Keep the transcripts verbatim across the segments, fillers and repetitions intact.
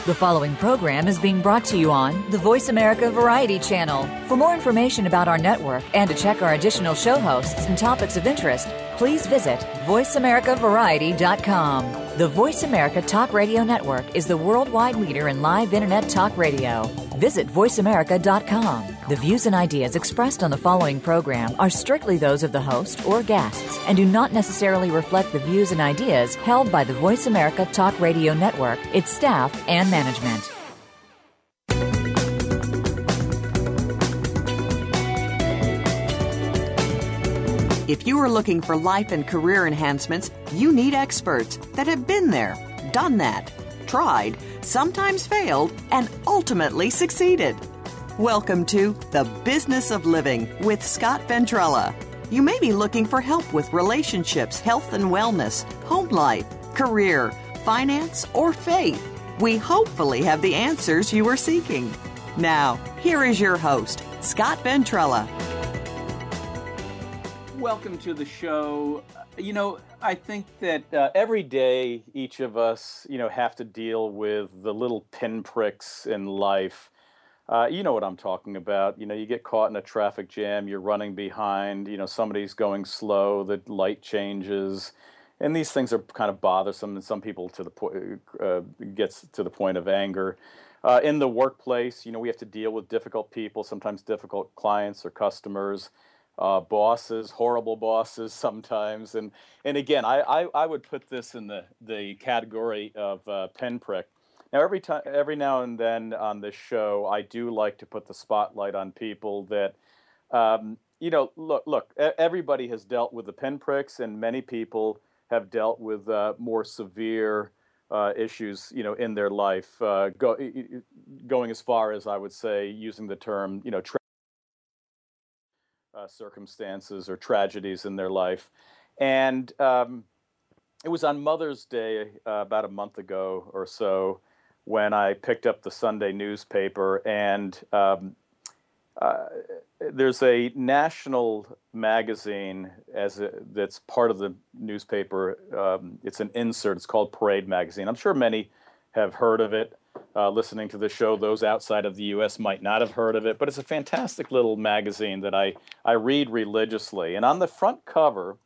The following program is being brought to you on the Voice America Variety Channel. For more information about our network and to check our additional show hosts and topics of interest, please visit voice america variety dot com. The Voice America Talk Radio Network is the worldwide leader in live Internet talk radio. Visit voice america dot com. The views and ideas expressed on the following program are strictly those of the host or guests and do not necessarily reflect the views and ideas held by the Voice America Talk Radio Network, its staff, and management. If you are looking for life and career enhancements, you need experts that have been there, done that, tried, sometimes failed, and ultimately succeeded. Welcome to The Business of Living with Scott Ventrella. You may be looking for help with relationships, health and wellness, home life, career, finance, or faith. We hopefully have the answers you are seeking. Now, here is your host, Scott Ventrella. Welcome to the show. You know, I think that uh, every day each of us, you know, have to deal with the little pinpricks in life. Uh, you know what I'm talking about. You know, you get caught in a traffic jam, you're running behind, you know, somebody's going slow, the light changes, and these things are kind of bothersome, and some people to the point uh, gets to the point of anger. Uh, in the workplace, you know, we have to deal with difficult people, sometimes difficult clients or customers. Uh, bosses, horrible bosses sometimes, and and again, I, I, I would put this in the, the category of uh, pinprick. Now, every time, every now and then on this show, I do like to put the spotlight on people that, um, you know, look, look, everybody has dealt with the pinpricks, and many people have dealt with uh, more severe uh, issues, you know, in their life. Uh, go, going as far as I would say, using the term, you know. Tra- Uh, circumstances or tragedies in their life. And um, it was on Mother's Day uh, about a month ago or so when I picked up the Sunday newspaper, and um, uh, there's a national magazine as a, that's part of the newspaper. Um, it's an insert. It's called Parade Magazine. I'm sure many have heard of it. Uh, listening to the show, those outside of the U S might not have heard of it, but it's a fantastic little magazine that I, I read religiously. And on the front cover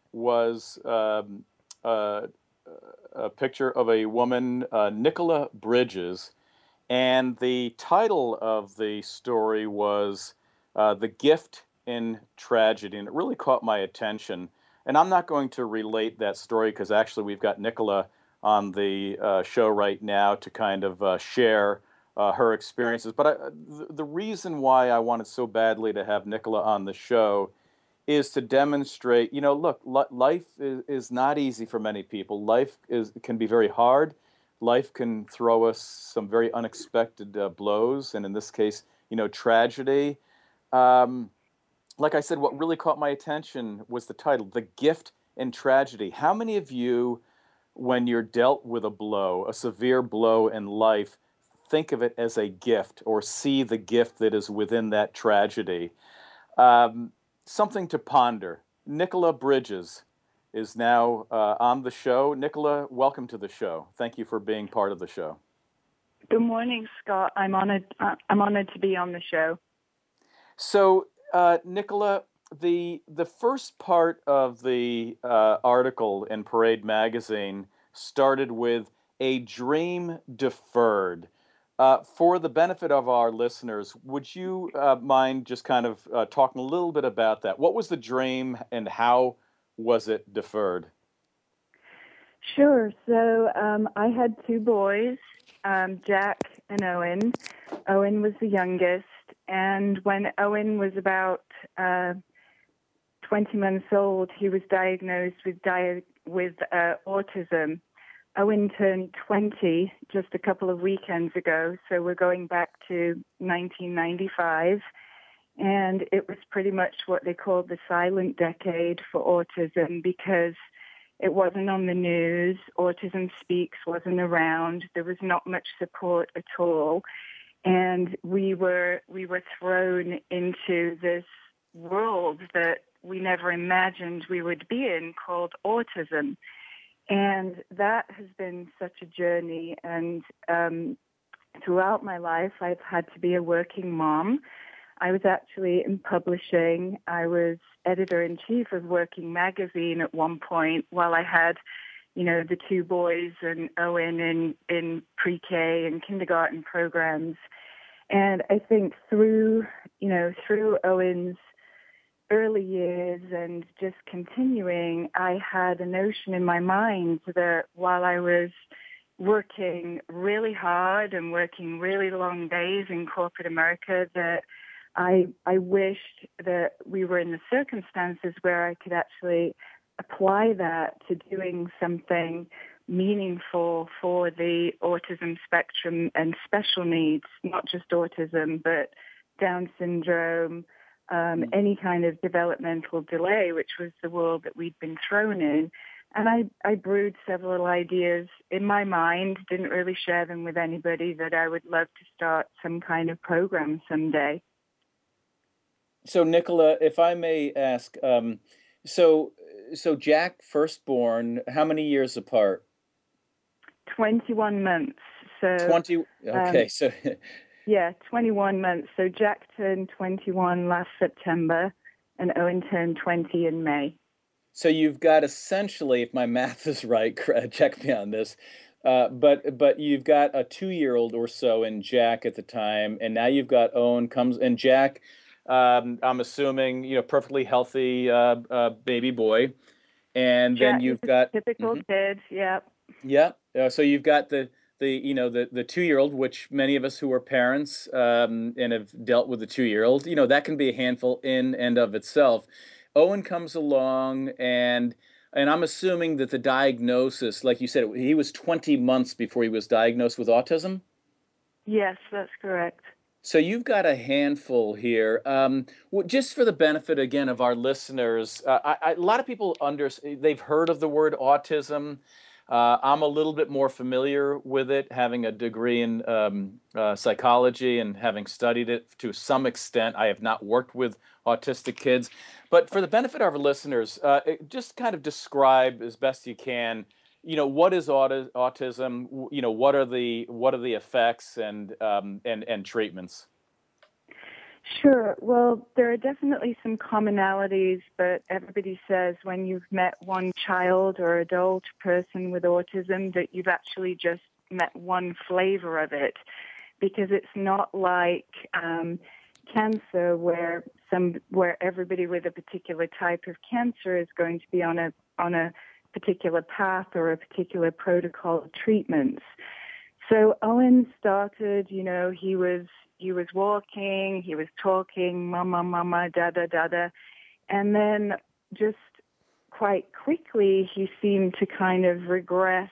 was um, uh, a picture of a woman, uh, Nicola Bridges, and the title of the story was uh, The Gift in Tragedy, and it really caught my attention. And I'm not going to relate that story because actually we've got Nicola on the uh, show right now to kind of uh, share uh, her experiences. But I, th- the reason why I wanted so badly to have Nicola on the show is to demonstrate, you know, look, li- life is, is not easy for many people. Life is can be very hard. Life can throw us some very unexpected uh, blows, and in this case, you know, tragedy. Um, like I said, what really caught my attention was the title, The Gift in Tragedy. How many of you, when you're dealt with a blow, a severe blow in life, think of it as a gift or see the gift that is within that tragedy? Um, something to ponder. Nicola Bridges is now uh, on the show. Nicola, welcome to the show. Thank you for being part of the show. Good morning, Scott. I'm honored. Uh, I'm honored to be on the show. So, uh, Nicola, The the first part of the uh, article in Parade Magazine started with a dream deferred. Uh, for the benefit of our listeners, would you uh, mind just kind of uh, talking a little bit about that? What was the dream and how was it deferred? Sure. So um, I had two boys, um, Jack and Owen. Owen was the youngest, and when Owen was about uh, twenty months old, he was diagnosed with di- with uh, autism. Owen turned twenty just a couple of weekends ago, so we're going back to nineteen ninety-five, and it was pretty much what they called the silent decade for autism because it wasn't on the news. Autism Speaks wasn't around. There was not much support at all, and we were we were thrown into this world that we never imagined we would be in called autism. And that has been such a journey. And um, throughout my life, I've had to be a working mom. I was actually in publishing. I was editor-in-chief of Working Magazine at one point while I had, you know, the two boys and Owen in, in pre-K and kindergarten programs. And I think through, you know, through Owen's early years and just continuing, I had a notion in my mind that while I was working really hard and working really long days in corporate America, that I I wished that we were in the circumstances where I could actually apply that to doing something meaningful for the autism spectrum and special needs, not just autism, but Down syndrome, um, any kind of developmental delay, which was the world that we'd been thrown in. And I, I brewed several ideas in my mind, didn't really share them with anybody, that I would love to start some kind of program someday. So, Nicola, if I may ask, um, so so Jack, firstborn, how many years apart? twenty-one months. So twenty. Okay, um, so yeah, twenty-one months. So Jack turned twenty-one last September, and Owen turned twenty in May. So you've got essentially, if my math is right, check me on this, uh, but but you've got a two-year-old or so in Jack at the time, and now you've got Owen comes and Jack. Um, I'm assuming, you know, perfectly healthy uh, uh, baby boy, and then Jack you've is got a typical mm-hmm. kid. Yeah. Yeah. Uh, so you've got the the you know the the two-year-old, which many of us who are parents um, and have dealt with the two-year-old, you know, that can be a handful in and of itself. Owen comes along, and and I'm assuming that the diagnosis, like you said, he was twenty months before he was diagnosed with autism? Yes, that's correct. So you've got a handful here. Um, well, just for the benefit, again, of our listeners, uh, I, I, a lot of people, under, they've heard of the word autism. Uh, I'm a little bit more familiar with it, having a degree in um, uh, psychology and having studied it to some extent. I have not worked with autistic kids. But for the benefit of our listeners, uh, just kind of describe as best you can, you know, what is auti- autism? You know, what are the what are the effects and um, and and treatments? Sure. Well, there are definitely some commonalities, but everybody says when you've met one child or adult person with autism that you've actually just met one flavor of it, because it's not like um, cancer where some where everybody with a particular type of cancer is going to be on a on a particular path or a particular protocol of treatments. So Owen started, you know, he was he was walking, he was talking, mama, mama, dada, dada, and then just quite quickly he seemed to kind of regress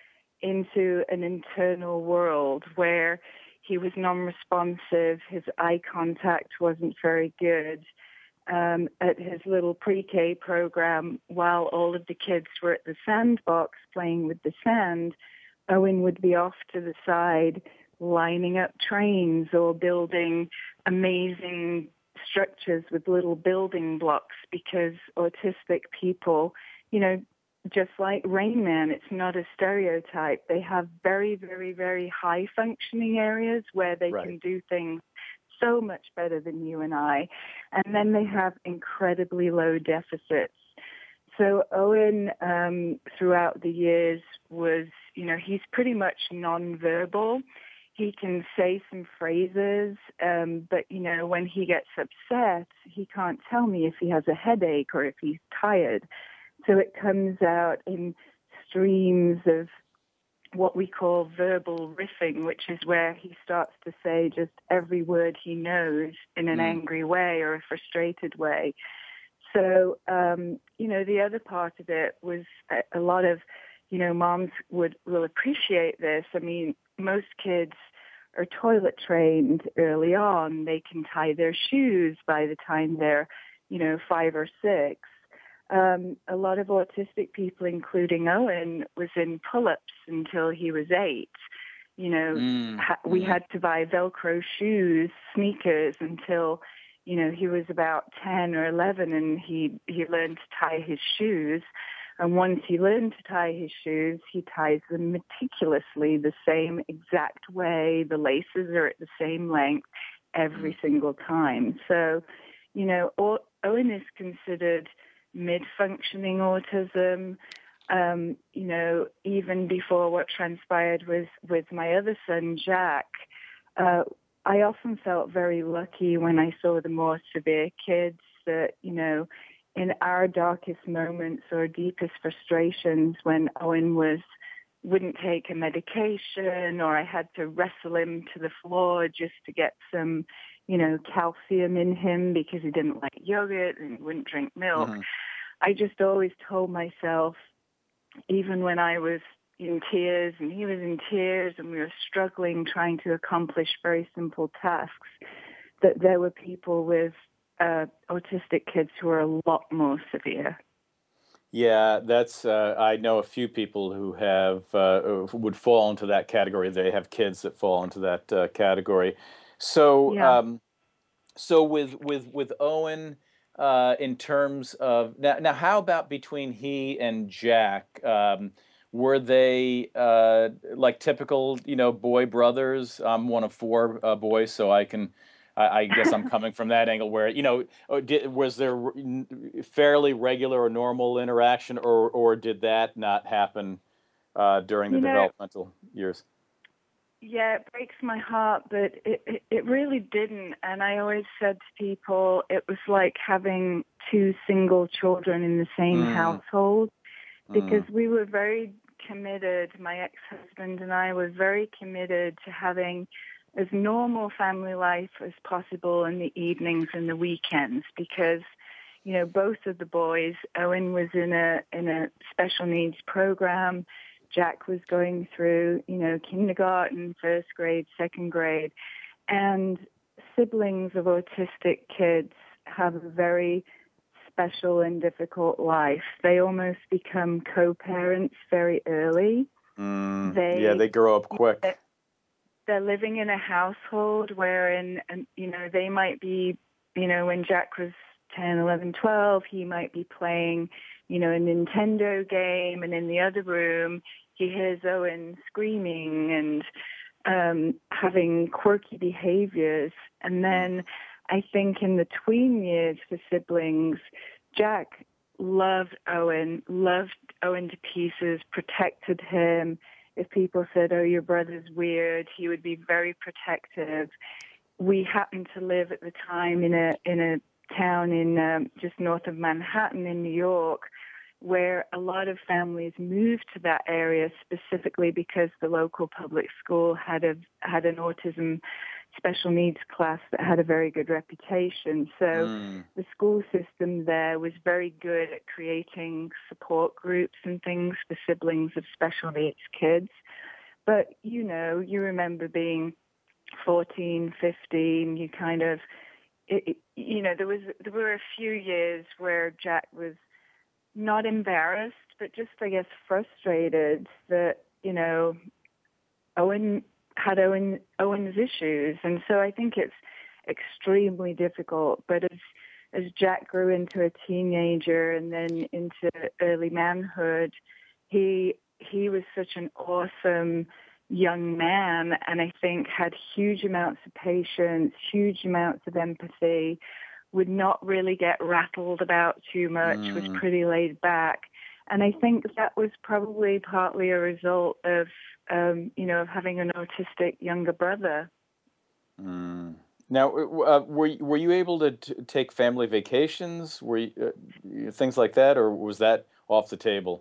into an internal world where he was non-responsive, his eye contact wasn't very good. Um, at his little pre-K program, while all of the kids were at the sandbox playing with the sand, Owen would be off to the side lining up trains or building amazing structures with little building blocks, because autistic people, you know, just like Rain Man, it's not a stereotype. They have very, very, very high functioning areas where they right. can do things so much better than you and I. And then they have incredibly low deficits. So Owen, um, throughout the years was, you know, he's pretty much nonverbal. He can say some phrases, um, but, you know, when he gets upset, he can't tell me if he has a headache or if he's tired. So it comes out in streams of what we call verbal riffing, which is where he starts to say just every word he knows in an mm. angry way or a frustrated way. So, um, you know, the other part of it was a, a lot of, you know, moms would will appreciate this. I mean, most kids are toilet trained early on. They can tie their shoes by the time they're, you know, five or six. Um, a lot of autistic people, including Owen, was in pull-ups until he was eight. You know, mm. ha- we had to buy Velcro shoes, sneakers, until, you know, he was about ten or eleven, and he, he learned to tie his shoes. And once he learned to tie his shoes, he ties them meticulously the same exact way. The laces are at the same length every single time. So, you know, Owen is considered mid-functioning autism. Um, you know, even before what transpired with, with my other son, Jack, uh, I often felt very lucky when I saw the more severe kids that, you know, in our darkest moments or deepest frustrations, when Owen was wouldn't take a medication, or I had to wrestle him to the floor just to get some, you know, calcium in him because he didn't like yogurt and wouldn't drink milk. Mm-hmm. I just always told myself, even when I was in tears and he was in tears and we were struggling trying to accomplish very simple tasks, that there were people with uh, autistic kids who are a lot more severe. Yeah, that's. Uh, I know a few people who have uh, would fall into that category. They have kids that fall into that uh, category. So, Yeah. um, so with with with Owen, uh, in terms of now, now, how about between he and Jack? Um, were they uh, like typical, you know, boy brothers? I'm one of four uh, boys, so I can. I, I guess I'm coming from that angle where, you know, did, was there fairly regular or normal interaction, or or did that not happen uh, during the You know, developmental years? Yeah, it breaks my heart, but it, it, it really didn't. And I always said to people, it was like having two single children in the same Mm. household, because Mm. we were very committed, my ex-husband and I were very committed to having as normal family life as possible in the evenings and the weekends, because, you know, both of the boys, Owen was in a in a special needs program. Jack was going through, you know, kindergarten, first grade, second grade, and siblings of autistic kids have a very special and difficult life. They almost become co-parents very early. Mm. They, yeah, they grow up quick. They're living in a household wherein, you know, they might be, you know, when Jack was ten, eleven, twelve, he might be playing, you know, a Nintendo game, and in the other room, he hears Owen screaming and um, having quirky behaviors. And then I think in the tween years for siblings, Jack loved Owen, loved Owen to pieces, protected him. If people said, oh, your brother's weird, he would be very protective. We happened to live at the time in a in a town in um, just north of Manhattan in New York, where a lot of families moved to that area specifically because the local public school had a had an autism special needs class that had a very good reputation. So Mm. the school system there was very good at creating support groups and things for siblings of special needs kids. But, you know, you remember being fourteen, fifteen, you kind of, it, you know, there was there were a few years where Jack was not embarrassed, but just, I guess, frustrated that, you know, Owen had Owen, Owen's issues. And so I think it's extremely difficult. But as as Jack grew into a teenager and then into early manhood, he he was such an awesome young man, and I think had huge amounts of patience, huge amounts of empathy, would not really get rattled about too much, Mm. was pretty laid back. And I think that was probably partly a result of, um, you know, of having an autistic younger brother. Mm. Now, uh, were were you able to t- take family vacations? Were you, uh, things like that, or was that off the table?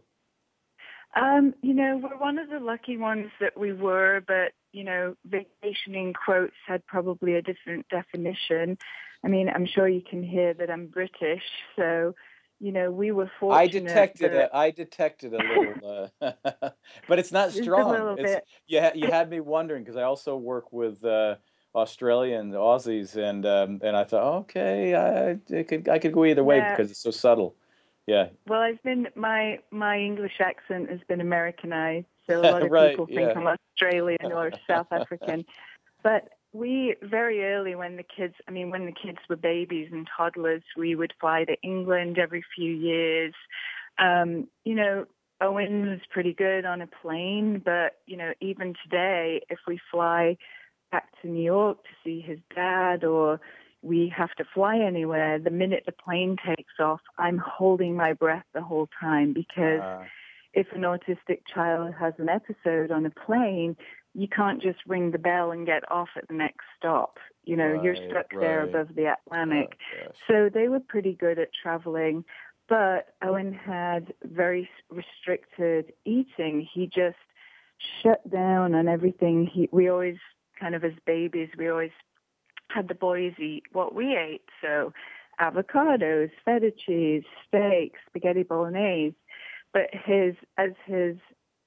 Um, you know, we're one of the lucky ones that we were, but, you know, vacationing quotes had probably a different definition. I mean, I'm sure you can hear that I'm British, so, you know, we were fortunate. I detected that a, I detected a little, uh, but it's not just a strong. little It's bit. you. Ha, you had me wondering because I also work with uh, Australian Aussies, and um, and I thought, okay, I, I could I could go either way Yeah. because it's so subtle. Yeah. Well, I've been my my English accent has been Americanized, so a lot of Right. people think Yeah. I'm Australian or South African. But we very early, when the kids, I mean, when the kids were babies and toddlers, we would fly to England every few years. Um, you know, Owen was pretty good on a plane, but, you know, even today, if we fly back to New York to see his dad, or we have to fly anywhere, the minute the plane takes off, I'm holding my breath the whole time, because Uh, if an autistic child has an episode on a plane, you can't just ring the bell and get off at the next stop. You know, you're right, stuck there right. above the Atlantic. Oh, gosh. So they were pretty good at traveling, but Owen had very restricted eating. He just shut down on everything. He, we always kind of, as babies, we always had the boys eat what we ate. So avocados, feta cheese, steak, spaghetti bolognese. But his, as his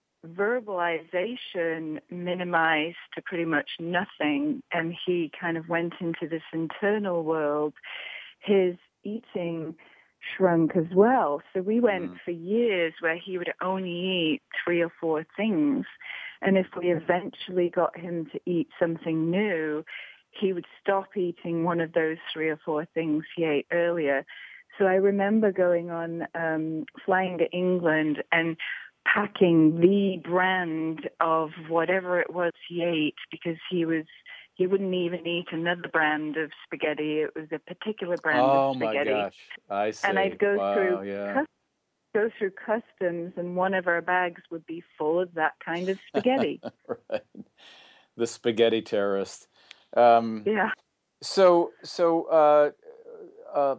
verbalization minimized to pretty much nothing, and he kind of went into this internal world, his eating shrunk as well. So we went Mm. for years where he would only eat three or four things. And if we eventually got him to eat something new, he would stop eating one of those three or four things he ate earlier. So I remember going on, um, flying to England and packing the brand of whatever it was he ate, because he was, he wouldn't even eat another brand of spaghetti. It was a particular brand Oh of my spaghetti. gosh. I see. And I'd go Wow, through yeah. cus- go through customs, and one of our bags would be full of that kind of spaghetti. Right. The spaghetti terrorist. Um, Yeah. so so uh, uh,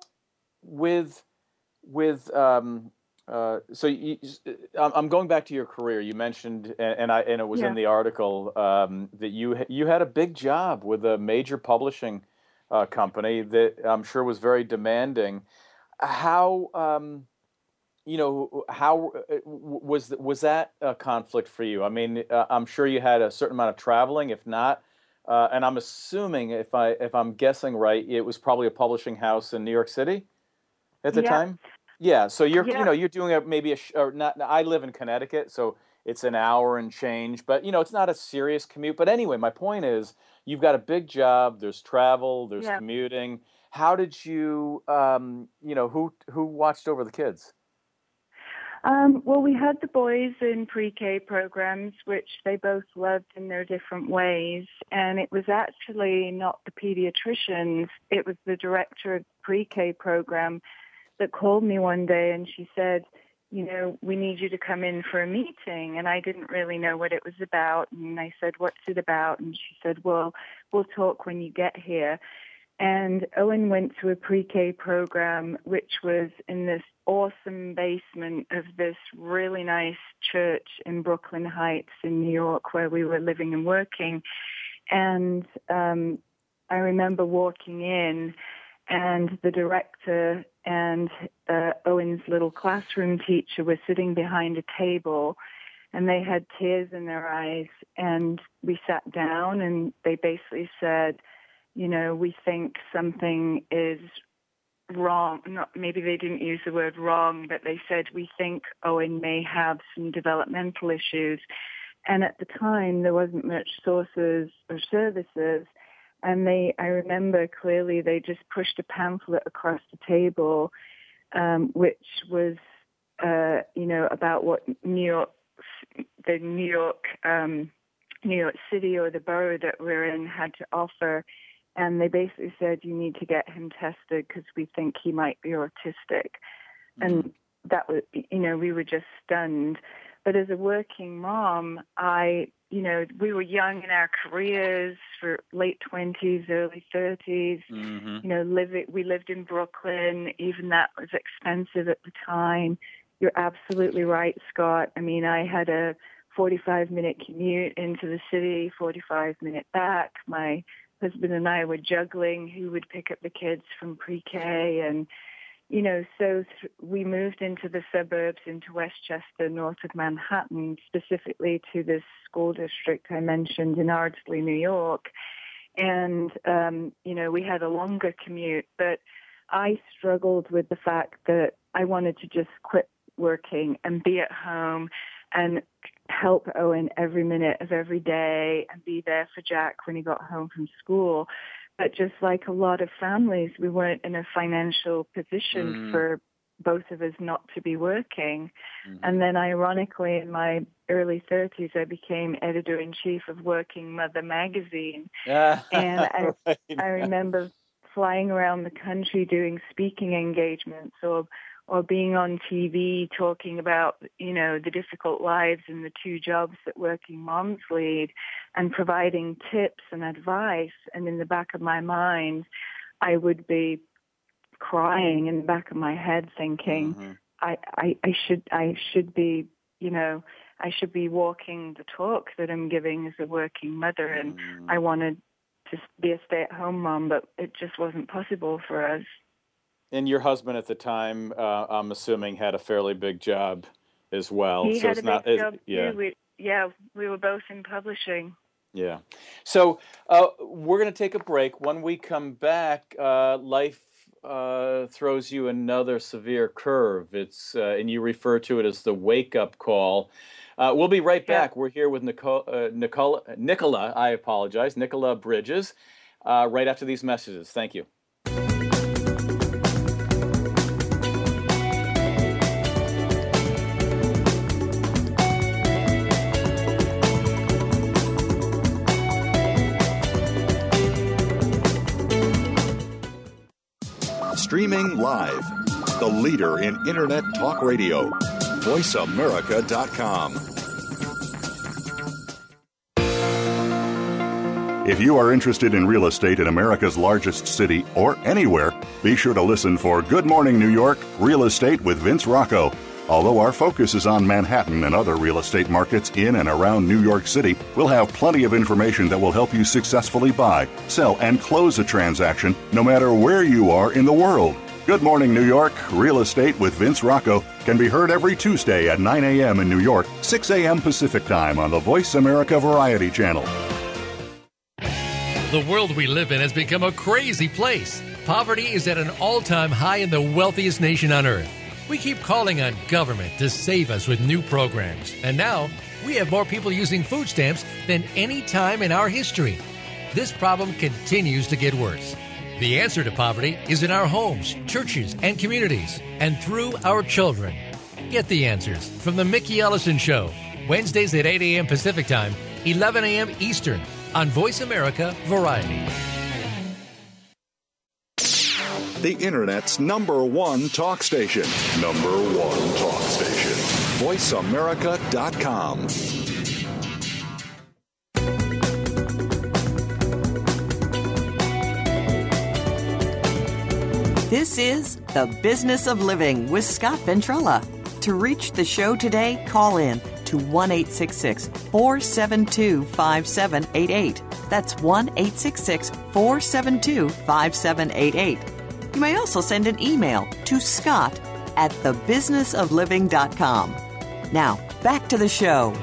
with with um, uh, so you, I'm I'm going back to your career. You mentioned, and, and I and it was in Yeah. the article, um, that you ha- you had a big job with a major publishing uh, company that I'm sure was very demanding. How um, you know, how uh, w- was th- was that a conflict for you? I mean, uh, I'm sure you had a certain amount of traveling. If not, uh, and I'm assuming, if I if I'm guessing right, it was probably a publishing house in New York City at the Yep. time. Yeah, so you're you know Yep. you're doing a maybe a sh- or not. I live in Connecticut, so it's an hour and change, but you know it's not a serious commute. But anyway, my point is, you've got a big job. There's travel. There's Yep. commuting. How did you um, you know who who watched over the kids? Um, well, we had the boys in pre-K programs, which they both loved in their different ways. And it was actually not the pediatricians. It was the director of the pre-K program that called me one day, and she said, you know, we need you to come in for a meeting. And I didn't really know what it was about. And I said, what's it about? And she said, well, we'll talk when you get here. And Owen went to a pre-K program, which was in this awesome basement of this really nice church in Brooklyn Heights in New York, where we were living and working. And um, I remember walking in, and the director and uh, Owen's little classroom teacher were sitting behind a table, and they had tears in their eyes. And we sat down, and they basically said, you know, we think something is wrong. Not, maybe they didn't use the word wrong, but they said, we think Owen may have some developmental issues. And at the time, there wasn't much sources or services. And they, I remember clearly, they just pushed a pamphlet across the table, um, which was, uh, you know, about what New York, the New York, um, New York City or the borough that we're in had to offer. And they basically said, you need to get him tested because we think he might be autistic. Mm-hmm. And that was, you know, we were just stunned. But as a working mom, I, you know, we were young in our careers, for late twenties, early thirties. Mm-hmm. You know, live, we lived in Brooklyn. Even that was expensive at the time. You're absolutely right, Scott. I mean, I had a forty-five minute commute into the city, forty-five minute back. My husband and I were juggling who would pick up the kids from pre-K. And, you know, so th- we moved into the suburbs, into Westchester, north of Manhattan, specifically to this school district I mentioned in Ardsley, New York. And, um, you know, we had a longer commute, but I struggled with the fact that I wanted to just quit working and be at home and help Owen every minute of every day and be there for Jack when he got home from school. But just like a lot of families, we weren't in a financial position mm. for both of us not to be working. Mm-hmm. And then ironically, in my early thirties, I became editor-in-chief of Working Mother magazine. Yeah. And I, Right. I remember flying around the country doing speaking engagements or or being on T V talking about, you know, the difficult lives and the two jobs that working moms lead and providing tips and advice. And in the back of my mind, I would be crying in the back of my head thinking, Mm-hmm. I, I, I should I should be, you know, I should be walking the talk that I'm giving as a working mother. And Mm-hmm. I wanted to be a stay-at-home mom, but it just wasn't possible for us. And your husband at the time, uh, I'm assuming, had a fairly big job as well. He so had it's a not, big it, job yeah, too. We, yeah, we were both in publishing. yeah. So uh, we're going to take a break. When we come back, uh, life uh, throws you another severe curve. It's uh, and you refer to it as the wake-up call. Uh, we'll be right back. Yeah. We're here with Nicole, uh, Nicole, Nicola. I apologize, Nicola Bridges. Uh, right after these messages. Thank you. Streaming live, the leader in Internet talk radio, voice america dot com. If you are interested in real estate in America's largest city or anywhere, be sure to listen for Good Morning New York, Real Estate with Vince Rocco. Although our focus is on Manhattan and other real estate markets in and around New York City, we'll have plenty of information that will help you successfully buy, sell, and close a transaction no matter where you are in the world. Good Morning New York, Real Estate with Vince Rocco can be heard every Tuesday at nine a.m. in New York, six a.m. Pacific Time on the Voice America Variety Channel. The world we live in has become a crazy place. Poverty is at an all-time high in the wealthiest nation on earth. We keep calling on government to save us with new programs. And now, we have more people using food stamps than any time in our history. This problem continues to get worse. The answer to poverty is in our homes, churches, and communities, and through our children. Get the answers from The Mickey Ellison Show, Wednesdays at eight a.m. Pacific Time, eleven a.m. Eastern, on Voice America Variety. The Internet's number one talk station. Number one talk station. voice america dot com. This is The Business of Living with Scott Ventrella. To reach the show today, call in to one eight six six, four seven two, five seven eight eight. That's one eight six six, four seven two, five seven eight eight. You may also send an email to scott at the business of living dot com. Now, back to the show.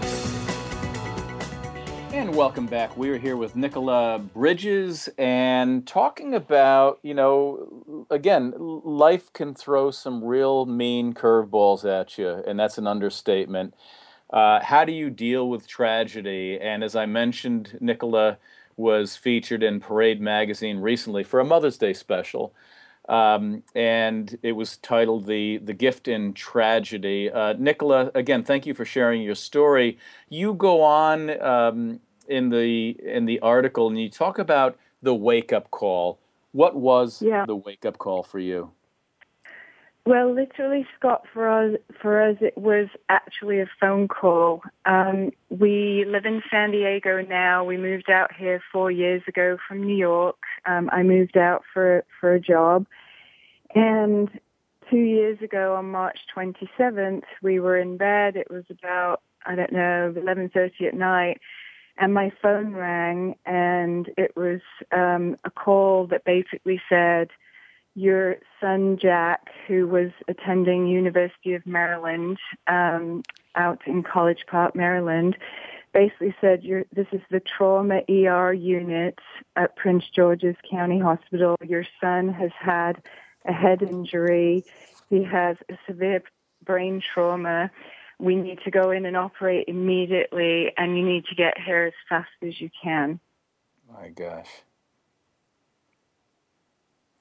And welcome back. We're here with Nicola Bridges and talking about, you know, again, life can throw some real mean curveballs at you, and that's an understatement. Uh, how do you deal with tragedy? And as I mentioned, Nicola was featured in Parade magazine recently for a Mother's Day special. Um, and it was titled The The Gift in Tragedy. Uh, Nicola, again, thank you for sharing your story. You go on um, in the in the article and you talk about the wake-up call. What was Yeah. the wake-up call for you? Well, literally, Scott, for us, for us, it was actually a phone call. Um, we live in San Diego now. We moved out here four years ago from New York. Um, I moved out for for a job, and two years ago on March twenty-seventh, we were in bed. It was about I don't know eleven thirty at night, and my phone rang, and it was um, a call that basically said, your son, Jack, who was attending University of Maryland um, out in College Park, Maryland, basically said, You're, this is the trauma E R unit at Prince George's County Hospital. Your son has had a head injury. He has a severe brain trauma. We need to go in and operate immediately, and you need to get here as fast as you can. My gosh.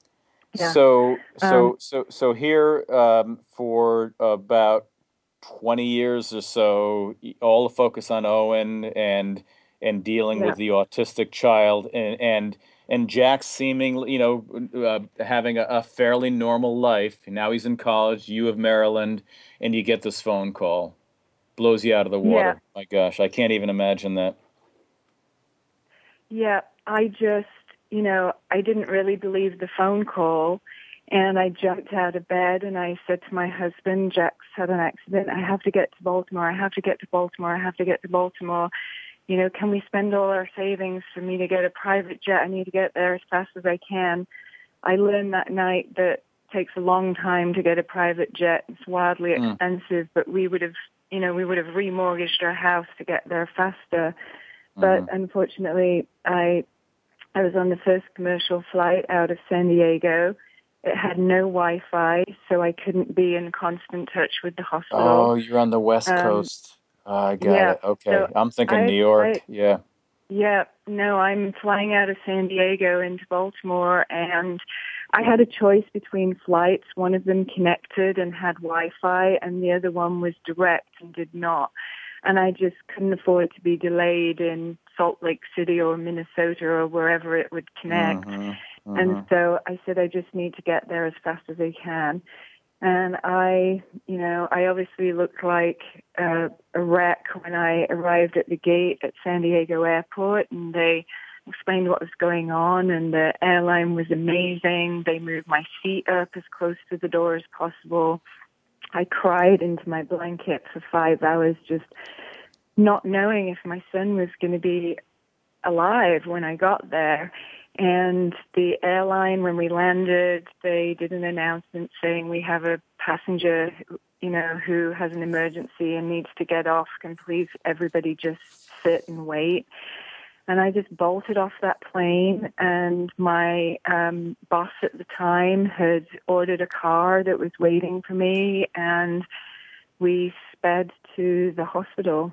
Yeah. So, so, Um, so, so here um, for about twenty years or so, y- all the focus on Owen and and dealing yeah. with the autistic child and and and Jack seemingly, you know, uh, having a, a fairly normal life. Now he's in college, U of Maryland, and you get this phone call, blows you out of the Yeah. water. My gosh, I can't even imagine that. Yeah. I just, you know, I didn't really believe the phone call. And I jumped out of bed and I said to my husband, Jack's had an accident. I have to get to Baltimore. I have to get to Baltimore. I have to get to Baltimore. You know, can we spend all our savings for me to get a private jet? I need to get there as fast as I can. I learned that night that it takes a long time to get a private jet. It's wildly Mm, expensive, but we would have, you know, we would have remortgaged our house to get there faster. But mhm. unfortunately, I I was on the first commercial flight out of San Diego. It had no Wi-Fi, so I couldn't be in constant touch with the hospital. Oh, you're on the West Um, Coast. I got yeah, it. so Okay, I'm thinking I, New I, York. Yeah. yeah, no, I'm flying out of San Diego into Baltimore, and I had a choice between flights. One of them connected and had Wi-Fi, and the other one was direct and did not. And I just couldn't afford to be delayed in Salt Lake City or Minnesota or wherever it would connect. Mhm. And Mhm. so I said, I just need to get there as fast as I can. And I, you know, I obviously looked like uh, a wreck when I arrived at the gate at San Diego Airport, and they explained what was going on, and the airline was amazing. They moved my seat up as close to the door as possible. I cried into my blanket for five hours, just not knowing if my son was going to be alive when I got there. And the airline, when we landed, they did an announcement saying we have a passenger, you know, who has an emergency and needs to get off. Can please everybody just sit and wait? And I just bolted off that plane, and my um, boss at the time had ordered a car that was waiting for me, and we sped to the hospital.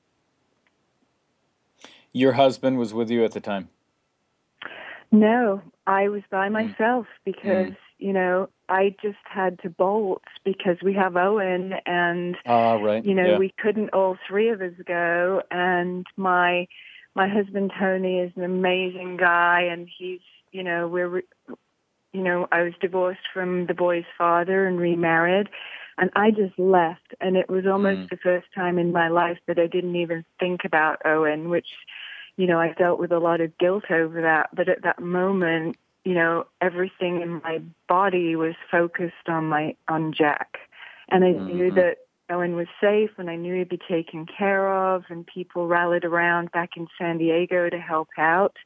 Your husband was with you at the time. No, I was by Mm, myself because, mm. you know, I just had to bolt because we have Owen and, Ah, right. you know, Yeah. we couldn't all three of us go. And my, my husband, Tony, is an amazing guy, and he's, you know, we're, you know, I was divorced from the boy's father and remarried, and I just left. And it was almost Mm, the first time in my life that I didn't even think about Owen, which, you know, I dealt with a lot of guilt over that. But at that moment, you know, everything in my body was focused on my, on Jack. And I knew mhm. that Owen was safe, and I knew he'd be taken care of, and people rallied around back in San Diego to help out.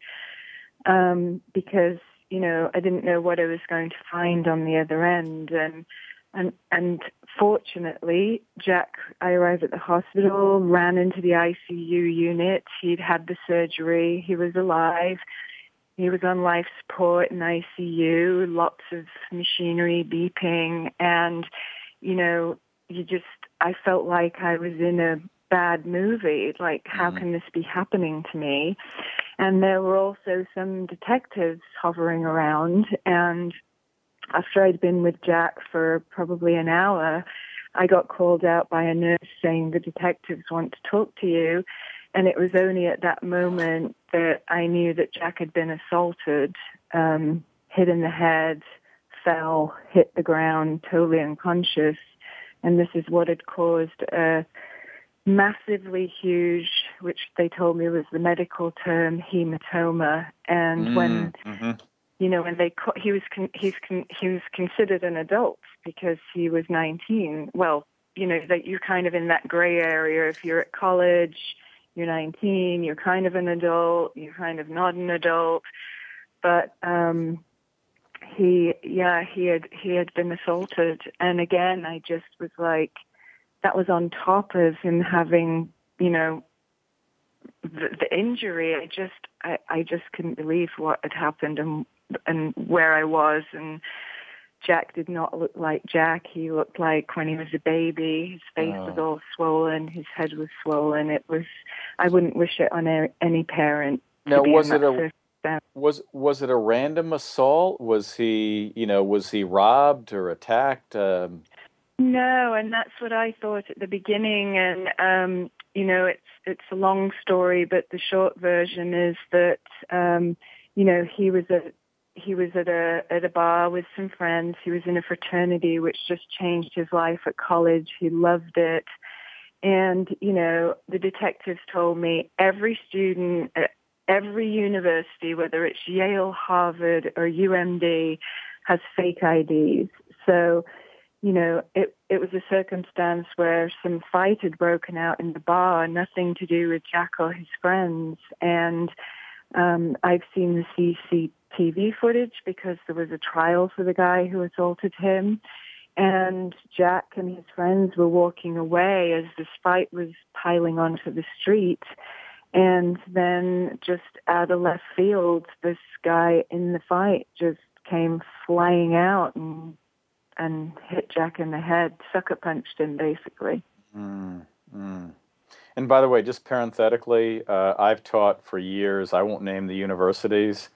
Um, because, you know, I didn't know what I was going to find on the other end. And, and, and fortunately, Jack, I arrived at the hospital, ran into the I C U unit. He'd had the surgery. He was alive. He was on life support in I C U, lots of machinery beeping. And, you know, you just, I felt like I was in a bad movie. Like, how Mhm. can this be happening to me? And there were also some detectives hovering around. And after I'd been with Jack for probably an hour, I got called out by a nurse saying the detectives want to talk to you. And it was only at that moment that I knew that Jack had been assaulted, um, hit in the head, fell, hit the ground, totally unconscious. And this is what had caused a massively huge, which they told me was the medical term, hematoma. And Mm, when, mhm. you know, when they co- he was con- he's con- he was considered an adult because he was nineteen. Well, you know, that you're kind of in that gray area. If you're at college, you're nineteen, you're kind of an adult, you're kind of not an adult. But um he yeah, he had he had been assaulted, and again I just was like, that was on top of him having, you know, the, the injury. I just, I, I just couldn't believe what had happened and and where I was. And Jack did not look like Jack. He looked like when he was a baby. His face was Oh. all swollen. His head was swollen. It was, I wouldn't wish it on a, any parent to Now, be in was that it a circumstance. Was was it a random assault? Was he, you know, was he robbed or attacked? Um, No, and that's what I thought at the beginning. And um, you know, it's it's a long story, but the short version is that um, you know he was at he was at a at a bar with some friends. He was in a fraternity, which just changed his life at college. He loved it, and you know, the detectives told me every student at every university, whether it's Yale, Harvard, or U M D, has fake I Ds. So you know, it it was a circumstance where some fight had broken out in the bar, nothing to do with Jack or his friends. And um, I've seen the C C T V footage because there was a trial for the guy who assaulted him. And Jack and his friends were walking away as this fight was piling onto the street. And then just out of left field, this guy in the fight just came flying out and and hit Jack in the head, sucker punched him, basically. mm, mm. And by the way, just parenthetically, uh, I've taught for years. I won't name the universities,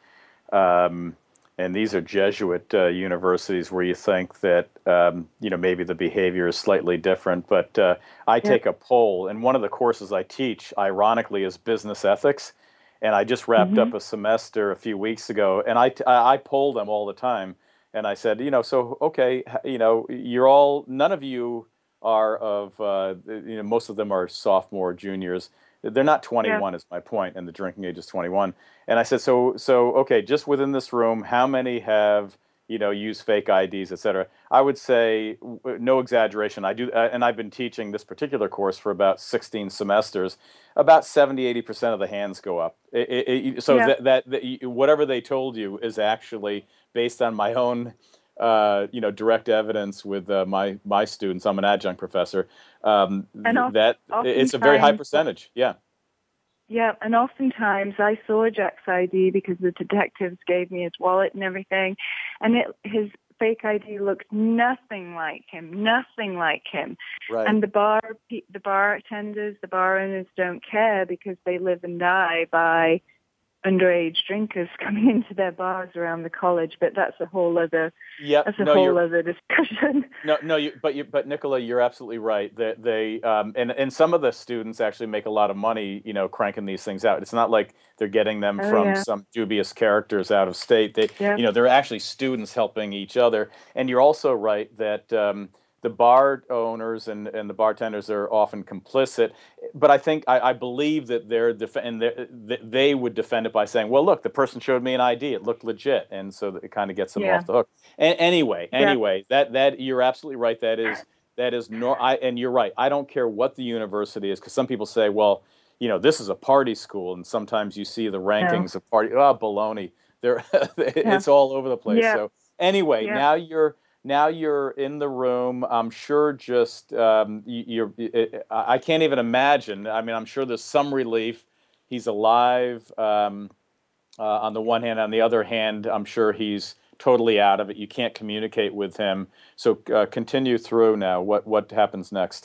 um, and these are Jesuit uh, universities where you think that um, you know maybe the behavior is slightly different. But uh, I take a poll, and one of the courses I teach, ironically, is business ethics. And I just wrapped Mm-hmm. up a semester a few weeks ago, and I I, I poll them all the time. And I said, you know, so, okay, you know, you're all, none of you are of, uh, you know, most of them are sophomore, juniors. They're not twenty-one Yeah. is my point, and the drinking age is twenty-one. And I said, so, so, okay, just within this room, how many have, you know, used fake I Ds, et cetera? I would say, no exaggeration, I do, uh, and I've been teaching this particular course for about sixteen semesters, about seventy, eighty percent of the hands go up. It, it, it, so Yeah. that, that, that, whatever they told you is actually based on my own, uh, you know, direct evidence with uh, my my students. I'm an adjunct professor. Um, And of, that it's a very high percentage. Yeah. Yeah, and oftentimes I saw Jack's I D because the detectives gave me his wallet and everything, and it, his fake I D looked nothing like him, nothing like him. Right. And the bar, the bartenders, the bar owners don't care because they live and die by underage drinkers coming into their bars around the college. But that's a whole other, Yep. that's a No, whole you're, other discussion. no, no, you, but you, but Nicola, you're absolutely right. That they, um, and and some of the students actually make a lot of money, you know, cranking these things out. It's not like they're getting them Oh, from yeah. some dubious characters out of state. They, Yeah. you know, they're actually students helping each other. And you're also right that um, the bar owners and, and the bartenders are often complicit. But I think I, I believe that they're def- and they're, they would defend it by saying, "Well, look, the person showed me an I D; it looked legit," and so it kind of gets them Yeah. off the hook. And anyway, Yeah. anyway, that that you're absolutely right. That is that is no. I and you're right. I don't care what the university is, because some people say, "Well, you know, this is a party school," and sometimes you see the rankings of party. Oh, baloney! They're it's all over the place. Yeah. So anyway, Yeah. now you're. Now you're in the room. I'm sure just um, you, you're. I can't even imagine. I mean, I'm sure there's some relief. He's alive um, uh, on the one hand. On the other hand, I'm sure he's totally out of it. You can't communicate with him. So uh, continue through now. What what happens next?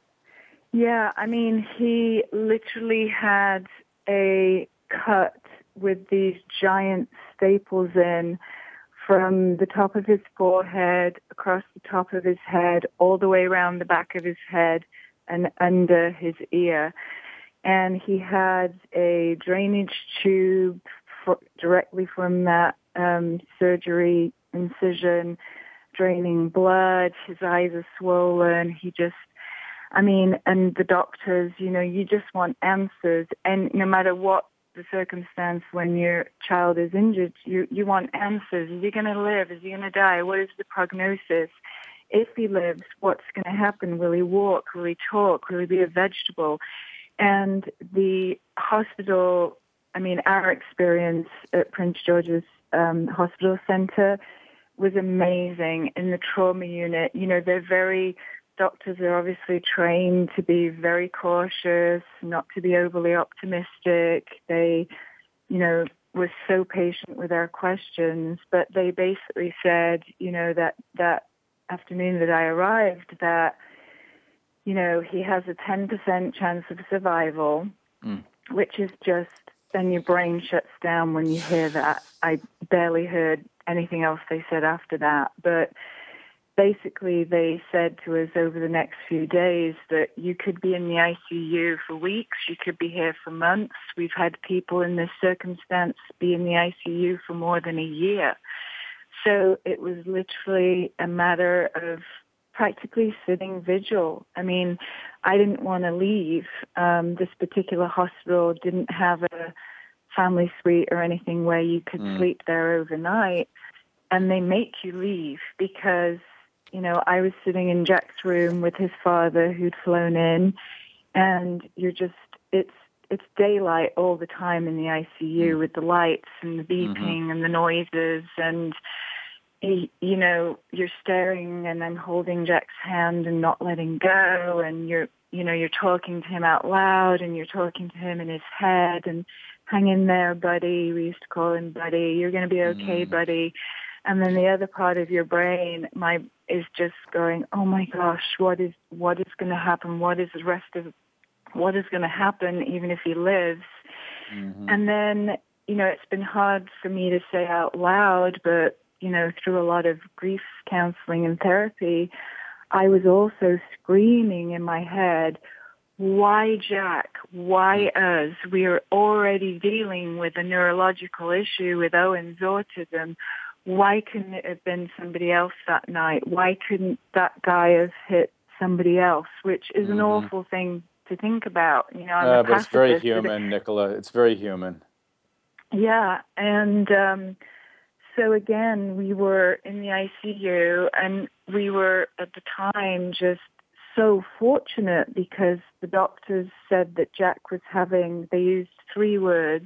Yeah, I mean, he literally had a cut with these giant staples in from the top of his forehead, across the top of his head, all the way around the back of his head and under his ear. And he had a drainage tube for, directly from that um, surgery incision, draining blood. His eyes are swollen. He just, I mean, and the doctors, you know, you just want answers. And no matter what the circumstance when your child is injured, you, you want answers. Is he going to live? Is he going to die? What is the prognosis? If he lives, what's going to happen? Will he walk? Will he talk? Will he be a vegetable? And the hospital, I mean, our experience at Prince George's um, Hospital Center was amazing. In the trauma unit, you know, they're very, doctors are obviously trained to be very cautious, not to be overly optimistic. They, you know, were so patient with our questions, but they basically said, you know, that, that afternoon that I arrived, that, you know, he has a ten percent chance of survival, mm. which is just then your brain shuts down when you hear that. I barely heard anything else they said after that. But basically, they said to us over the next few days that you could be in the I C U for weeks, you could be here for months. We've had people in this circumstance be in the I C U for more than a year. So it was literally a matter of practically sitting vigil. I mean, I didn't want to leave. Um, this particular hospital didn't have a family suite or anything where you could mm. sleep there overnight. And they make you leave because, you know, I was sitting in Jack's room with his father who'd flown in, and you're just, it's it's daylight all the time in the I C U mm. with the lights and the beeping mm-hmm. and the noises, and he, you know, you're staring, and I'm holding Jack's hand and not letting go, and you're, you know, you're talking to him out loud, and you're talking to him in his head, and hang in there, buddy. We used to call him buddy. You're going to be okay, mm. buddy. And then the other part of your brain, my, is just going, oh my gosh, what is what is going to happen? What is the rest of, what is going to happen, even if he lives? Mm-hmm. And then, you know, it's been hard for me to say out loud, but you know, through a lot of grief counseling and therapy, I was also screaming in my head, why Jack? Why us? We are already dealing with a neurological issue with Owen's autism. Why couldn't it have been somebody else that night? Why couldn't that guy have hit somebody else? Which is an mm-hmm. awful thing to think about. You know, I'm uh, a but it's very pacifist, human, Nicola. It's very human. Yeah, and um, so again, we were in the I C U, and we were at the time just so fortunate because the doctors said that Jack was having, they used three words,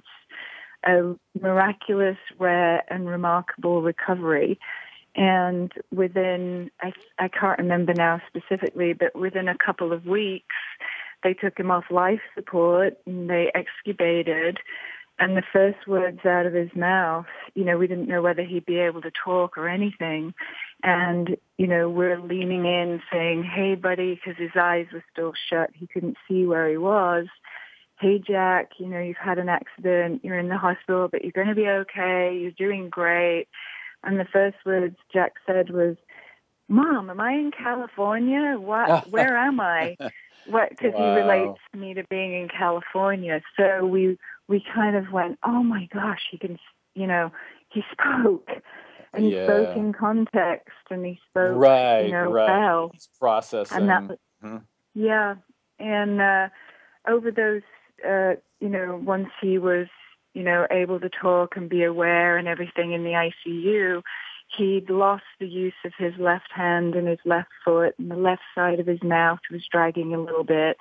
a miraculous, rare, and remarkable recovery. And within, I, I can't remember now specifically, but within a couple of weeks, they took him off life support and they extubated. And the first words out of his mouth, you know, we didn't know whether he'd be able to talk or anything. And, you know, we're leaning in saying, hey, buddy, because his eyes were still shut. He couldn't see where he was. Hey, Jack, you know, you've had an accident. You're in the hospital, but you're going to be okay. You're doing great. And the first words Jack said was, Mom, am I in California? What? Where am I? What? Because wow. he relates me to being in California. So we we kind of went, oh my gosh, he can, you know, he spoke, and he yeah. spoke in context, and he spoke, right, you know, right. well. He's processing. And that, mm-hmm. Yeah, and uh, over those, uh, you know, once he was, you know, able to talk and be aware and everything in the I C U, he'd lost the use of his left hand and his left foot, and the left side of his mouth was dragging a little bit.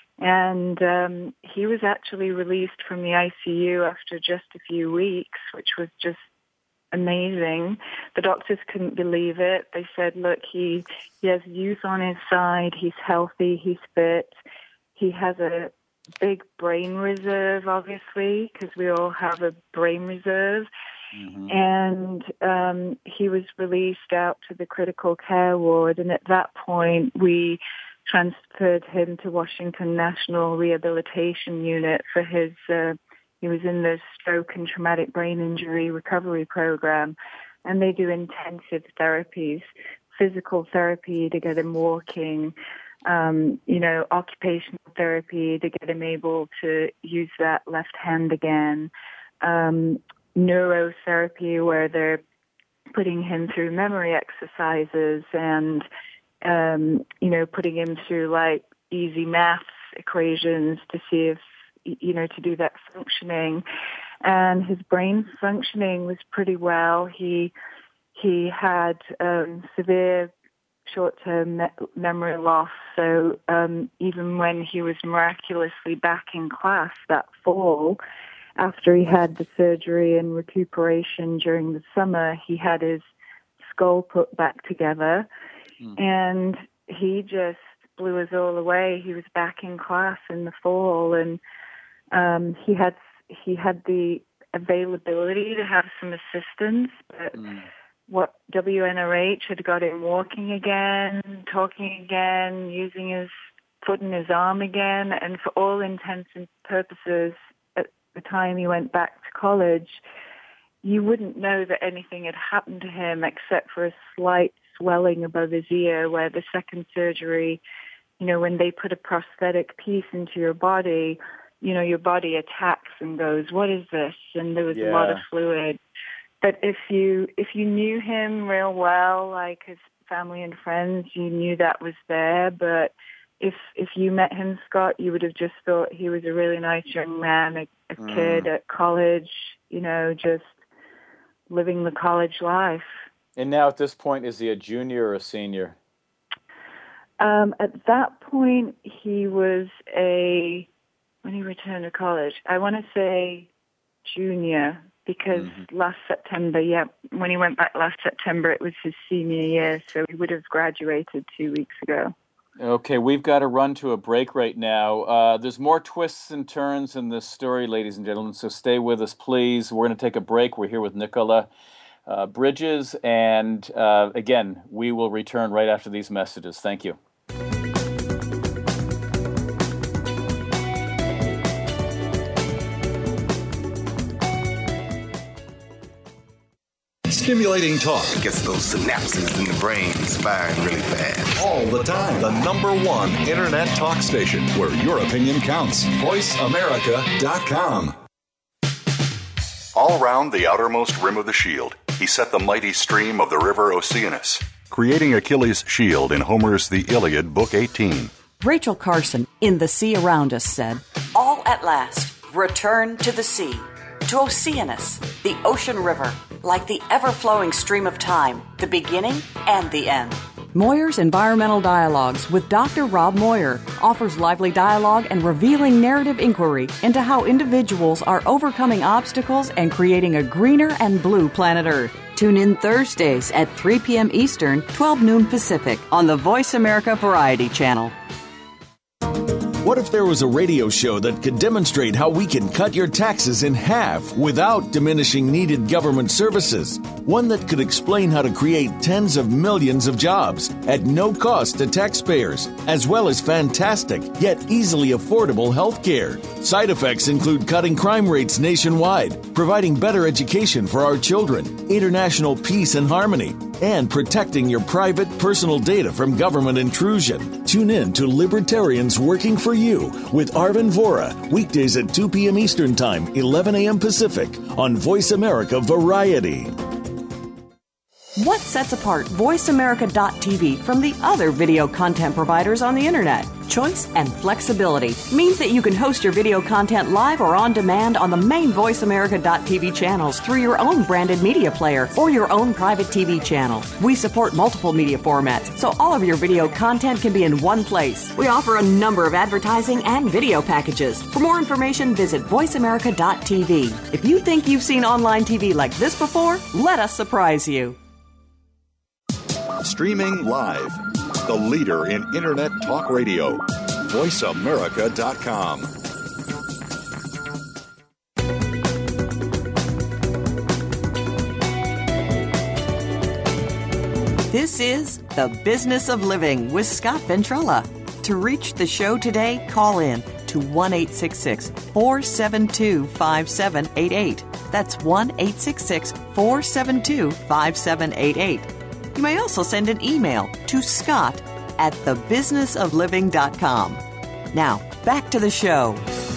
And um, he was actually released from the I C U after just a few weeks, which was just amazing. The doctors couldn't believe it. They said, look, he, he has youth on his side. He's healthy. He's fit. He has a big brain reserve, obviously, because we all have a brain reserve. Mm-hmm. And um, he was released out to the critical care ward. And at that point, we transferred him to Washington National Rehabilitation Unit for his, uh, he was in the stroke and traumatic brain injury recovery program. And they do intensive therapies, physical therapy to get him walking, um, you know, occupational therapy to get him able to use that left hand again, um, neurotherapy where they're putting him through memory exercises and, um, you know, putting him through like easy maths equations to see if, you know, to do that functioning. And his brain functioning was pretty well. He, he had um, severe short-term me- memory loss. So um, even when he was miraculously back in class that fall, after he had the surgery and recuperation during the summer, he had his skull put back together. Mm. And he just blew us all away. He was back in class in the fall, and um, he had he had the availability to have some assistance, but mm. what W N R H had got him walking again, talking again, using his foot and his arm again, and for all intents and purposes, the time he went back to college, you wouldn't know that anything had happened to him except for a slight swelling above his ear where the second surgery, you know, when they put a prosthetic piece into your body, you know, your body attacks and goes, what is this? And there was Yeah. a lot of fluid. But if you if you knew him real well, like his family and friends, you knew that was there. But if if you met him, Scott, you would have just thought he was a really nice young man, a, a Mm. kid at college, you know, just living the college life. And now at this point, is he a junior or a senior? Um, at that point, he was a, when he returned to college, I want to say junior, because Mhm. last September, yeah, when he went back last September, it was his senior year, so he would have graduated two weeks ago. Okay, we've got to run to a break right now. Uh, there's more twists and turns in this story, ladies and gentlemen, so stay with us, please. We're going to take a break. We're here with Nicola uh, Bridges, and uh, again, we will return right after these messages. Thank you. Stimulating talk Gets those synapses in the brain firing really fast. all the time. The number one internet talk station where your opinion counts. voice america dot com. All round the outermost rim of the shield, he set the mighty stream of the river Oceanus, creating Achilles' shield in Homer's The Iliad, Book eighteen. Rachel Carson in The Sea Around Us said, "All at last, return to the sea, to Oceanus, the ocean river, like the ever-flowing stream of time, the beginning and the end." Moyer's Environmental Dialogues with Doctor Rob Moyer offers lively dialogue and revealing narrative inquiry into how individuals are overcoming obstacles and creating a greener and blue planet Earth. Tune in Thursdays at three p.m. Eastern, twelve noon Pacific on the Voice America Variety Channel. What if there was a radio show that could demonstrate how we can cut your taxes in half without diminishing needed government services? One that could explain how to create tens of millions of jobs at no cost to taxpayers, as well as fantastic yet easily affordable health care. Side effects include cutting crime rates nationwide, providing better education for our children, international peace and harmony, and protecting your private personal data from government intrusion. Tune in to Libertarians Working for You with Arvin Vora, weekdays at two p.m. Eastern Time, eleven a.m. Pacific on Voice America Variety. What sets apart voice america dot t v from the other video content providers on the Internet? Choice and flexibility means that you can host your video content live or on demand on the main voice america dot t v channels through your own branded media player or your own private T V channel. We support multiple media formats, so all of your video content can be in one place. We offer a number of advertising and video packages. For more information, visit voice america dot t v. If you think you've seen online T V like this before, let us surprise you. Streaming live, the leader in internet talk radio, voice america dot com. This is The Business of Living with Scott Ventrella. To reach the show today, call in to one eight six six, four seven two, five seven eight eight. That's one eight six six, four seven two, five seven eight eight. You may also send an email to Scott at the business of living dot com. Now, back to the show.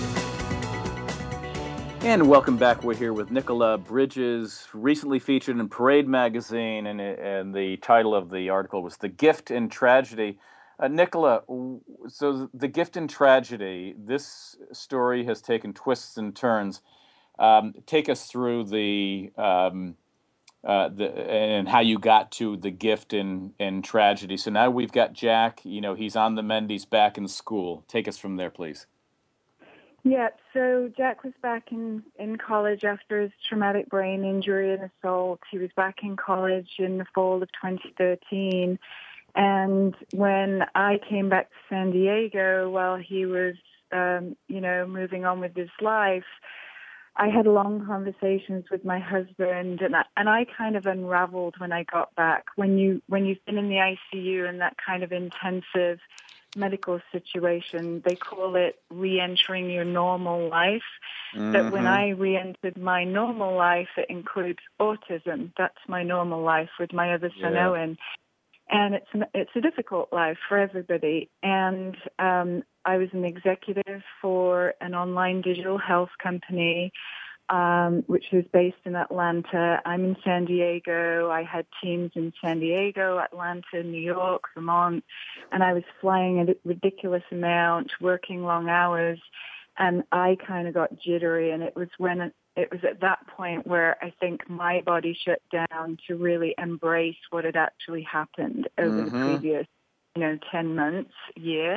And welcome back. We're here with Nicola Bridges, recently featured in Parade magazine, and, and the title of the article was The Gift in Tragedy. Uh, Nicola, so The Gift in Tragedy, this story has taken twists and turns. Um, take us through the... Um, Uh, the, and how you got to the gift in, in tragedy. So now we've got Jack, you know, he's on the mend, he's back in school. Take us from there, please. Yeah, so Jack was back in, in college after his traumatic brain injury and assault. He was back in college in the fall of twenty thirteen. And when I came back to San Diego while he was, um, you know, moving on with his life, I had long conversations with my husband, and I, and I kind of unraveled when I got back. When you when you've been in the I C U and that kind of intensive medical situation. They call it re-entering your normal life. Mm-hmm. That when I re-entered my normal life, it includes autism. That's my normal life with my other son, Yeah. Owen. And it's it's a difficult life for everybody. And um, I was an executive for an online digital health company, um, which was based in Atlanta. I'm in San Diego. I had teams in San Diego, Atlanta, New York, Vermont, and I was flying a ridiculous amount, working long hours, and I kind of got jittery. And it was when it, it was at that point where I think my body shut down to really embrace what had actually happened over Mm-hmm. the previous, you know, ten months, year.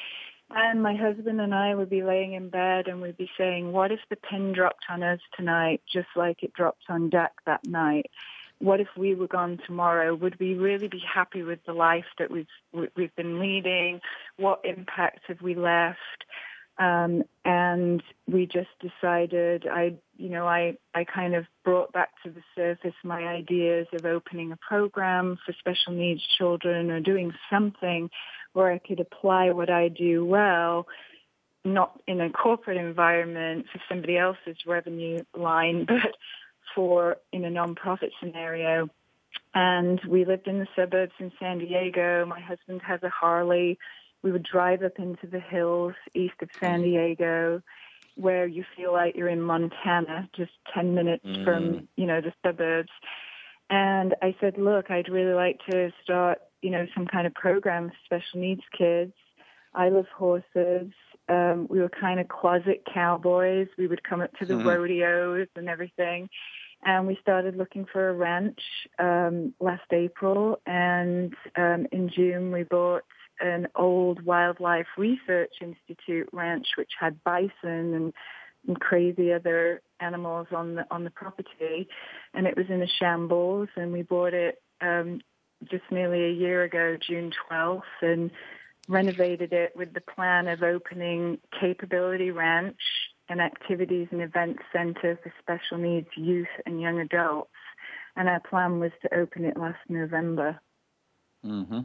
And my husband and I would be laying in bed and we'd be saying, what if the pin dropped on us tonight, just like it dropped on Jack that night? What if we were gone tomorrow? Would we really be happy with the life that we've we've been leading? What impact have we left? Um, and we just decided, I, you know, I, I kind of brought back to the surface my ideas of opening a program for special needs children or doing something where I could apply what I do well, not in a corporate environment for somebody else's revenue line, but for in a nonprofit scenario. And we lived in the suburbs in San Diego. My husband has a Harley. We would drive up into the hills east of San Diego, where you feel like you're in Montana, just ten minutes mm. from, you know, the suburbs. And I said, look, I'd really like to start, you know, some kind of program for special needs kids. I love horses. Um, we were kind of closet cowboys. We would come up to the mm-hmm. rodeos and everything. And we started looking for a ranch um, last April. And um, in June, we bought an old Wildlife Research Institute ranch, which had bison and, and crazy other animals on the on the property, and it was in a shambles. And we bought it um, just nearly a year ago, June twelfth, and renovated it with the plan of opening Capability Ranch, an activities and events center for special needs youth and young adults. And our plan was to open it last November. Mm-hmm.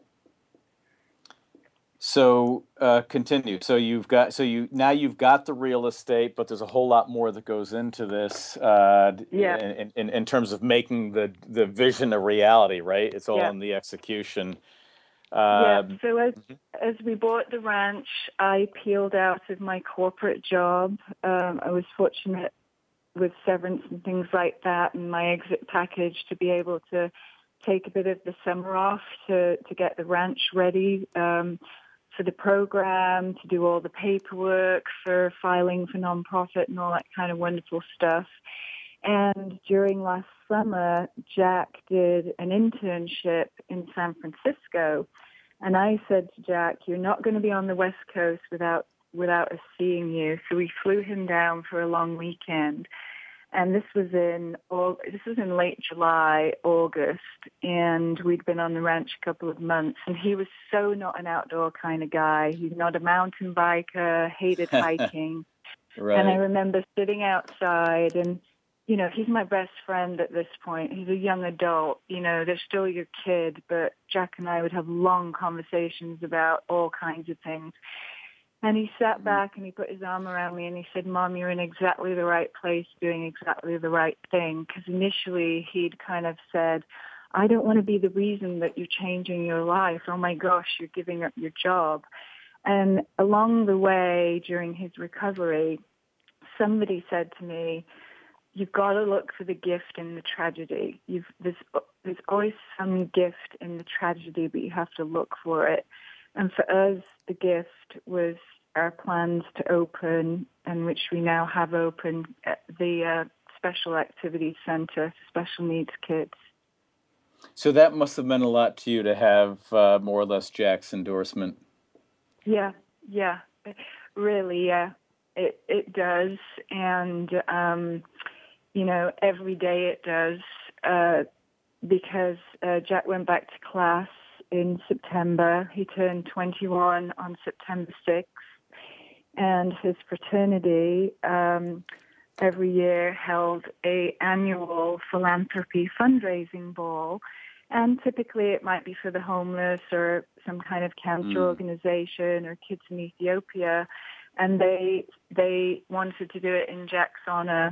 So uh, continue. So you've got so you now you've got the real estate, but there's a whole lot more that goes into this. Uh, yeah. In, in in terms of making the the vision a reality, right? It's all yeah. in the execution. Yeah. Um, So as mm-hmm. as we bought the ranch, I peeled out of my corporate job. Um, I was fortunate with severance and things like that, and my exit package to be able to take a bit of the summer off to to get the ranch ready. Um, for the program, to do all the paperwork for filing for nonprofit and all that kind of wonderful stuff. And during last summer, Jack did an internship in San Francisco. And I said to Jack, you're not going to be on the West Coast without without us seeing you. So we flew him down for a long weekend. And this was in this was in late July, August, and we'd been on the ranch a couple of months. And he was so not an outdoor kind of guy. He's not a mountain biker, hated hiking. Right. And I remember sitting outside, and you know, he's my best friend at this point. He's a young adult. You know, they're still your kid, but Jack and I would have long conversations about all kinds of things. And he sat back and he put his arm around me and he said, Mom, you're in exactly the right place doing exactly the right thing. Because initially he'd kind of said, I don't want to be the reason that you're changing your life. Oh, my gosh, you're giving up your job. And along the way during his recovery, somebody said to me, you've got to look for the gift in the tragedy. You've, there's, there's always some gift in the tragedy, but you have to look for it. And for us, the gift was our plans to open, and which we now have open, the uh, Special Activities Center for Special Needs Kids. So that must have meant a lot to you to have uh, more or less Jack's endorsement. Yeah, yeah, really, yeah, it it does, and um, you know, every day it does, uh, because uh, Jack went back to class in September. He turned twenty-one on September sixth, and his fraternity um, every year held a annual philanthropy fundraising ball, And typically it might be for the homeless or some kind of cancer Mm. organization or Kids in Ethiopia. And they they wanted to do it in Jack's honor.